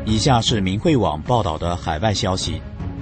以下是明慧网报道的海外消息。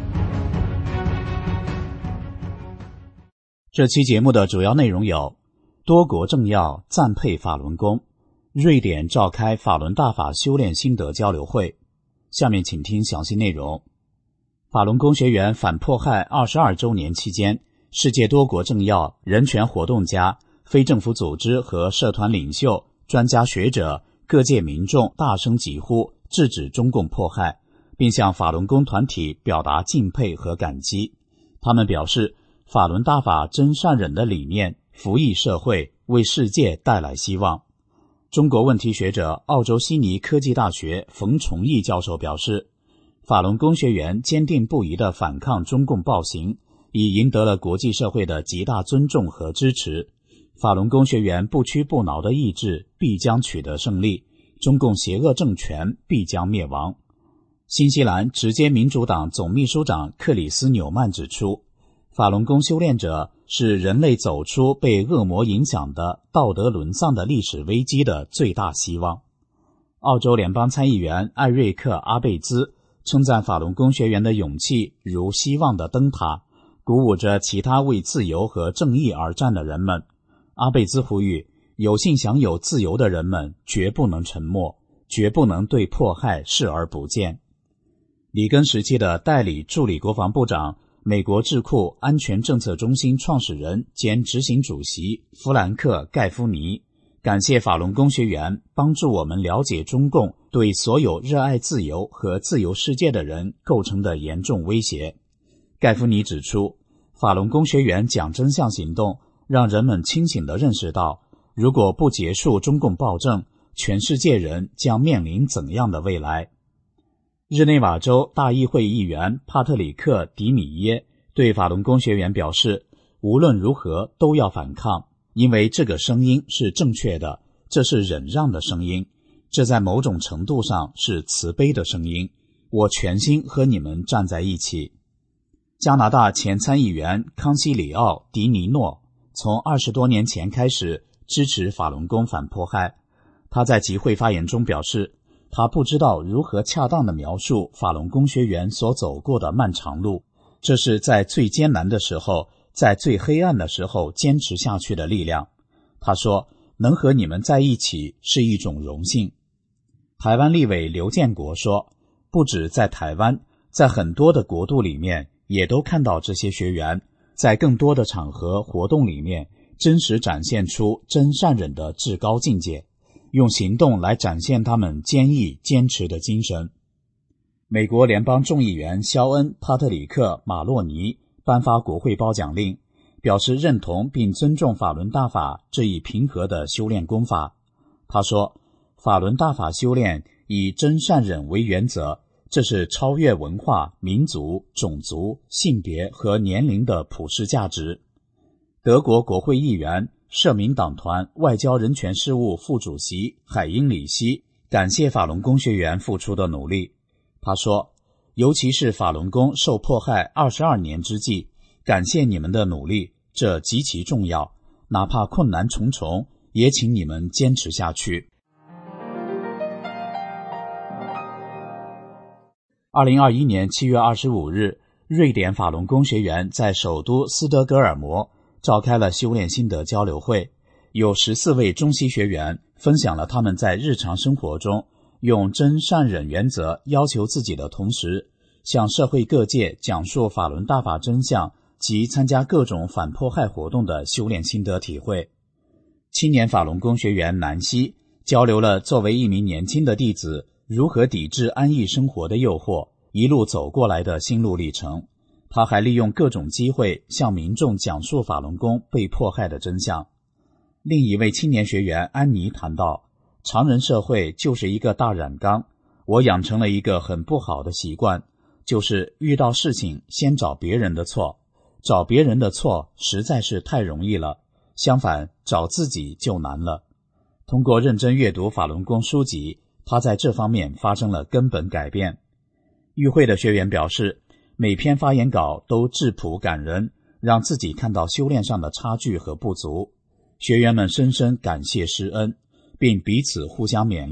这期节目的主要内容有：多国政要赞佩法轮功，瑞典召开法轮大法修炼心得交流会。下面请听详细内容。法轮功学员反迫害22周年期间，世界多国政要、人权活动家、非政府组织和社团领袖、专家学者、各界民众大声疾呼，制止中共迫害，并向法轮功团体表达敬佩和感激。他们表示，法轮大法真善忍的理念服役社会，为世界带来希望。中国问题学者、澳洲悉尼科技大学冯崇义教授表示，法轮功学员坚定不移地反抗中共暴行，已赢得了国际社会的极大尊重和支持。法轮功学员不屈不挠的意志必将取得胜利，中共邪恶政权必将灭亡。新西兰直接民主党总秘书长克里斯纽曼指出，法轮功修炼者是人类走出被恶魔影响的道德沦丧的历史危机的最大希望。澳洲联邦参议员艾瑞克·阿贝兹称赞法轮功学员的勇气如希望的灯塔，鼓舞着其他为自由和正义而战的人们。阿贝兹呼吁，有幸享有自由的人们绝不能沉默，绝不能对迫害视而不见。里根时期的代理助理国防部长、美国智库安全政策中心创始人兼执行主席弗兰克·盖夫尼感谢法轮功学员帮助我们了解中共对所有热爱自由和自由世界的人构成的严重威胁。盖夫尼指出，法轮功学员讲真相行动让人们清醒地认识到，如果不结束中共暴政，全世界人将面临怎样的未来。日内瓦州大议会议员帕特里克·迪米耶对法轮功学员表示，无论如何都要反抗，因为这个声音是正确的，这是忍让的声音，这在某种程度上是慈悲的声音，我全心和你们站在一起。加拿大前参议员康西里奥·迪尼诺从20多年前开始支持法轮功反迫害。他在集会发言中表示，他不知道如何恰当地描述法轮功学员所走过的漫长路，这是在最艰难的时候，在最黑暗的时候坚持下去的力量。他说，能和你们在一起是一种荣幸。台湾立委刘建国说，不止在台湾，在很多的国度里面也都看到这些学员在更多的场合活动里面真实展现出真善忍的至高境界，用行动来展现他们坚毅坚持的精神。美国联邦众议员肖恩·帕特里克·马洛尼颁发国会褒奖令，表示认同并尊重法轮大法这一平和的修炼功法。他说，法轮大法修炼以真善忍为原则，这是超越文化、民族、种族、性别和年龄的普世价值。德国国会议员、社民党团外交人权事务副主席海因里希感谢法轮功学员付出的努力。他说，尤其是法轮功受迫害22年之际，感谢你们的努力，这极其重要，哪怕困难重重，也请你们坚持下去。2021年7月25日，瑞典法轮功学员在首都斯德哥尔摩召开了修炼心得交流会，有14位中西学员分享了他们在日常生活中用真善忍原则要求自己的同时，向社会各界讲述法轮大法真相及参加各种反迫害活动的修炼心得体会。青年法轮功学员南希交流了作为一名年轻的弟子如何抵制安逸生活的诱惑，一路走过来的心路历程。他还利用各种机会向民众讲述法轮功被迫害的真相。另一位青年学员安妮谈到，常人社会就是一个大染缸，我养成了一个很不好的习惯，就是遇到事情先找别人的错，找别人的错实在是太容易了，相反找自己就难了。通过认真阅读法轮功书籍，他在这方面发生了根本改变。与会的学员表示，每篇发言稿都质朴感人，让自己看到修炼上的差距和不足。学员们深深感谢师恩，并彼此互相勉励，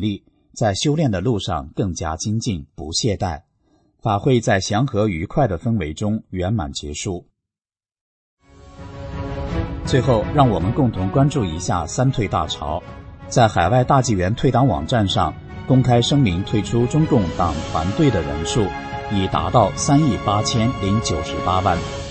在修炼的路上更加精进，不懈怠。法会在祥和愉快的氛围中圆满结束。最后，让我们共同关注一下三退大潮。在海外大纪元退党网站上公开声明退出中共党团队的人数已达到3亿8098万。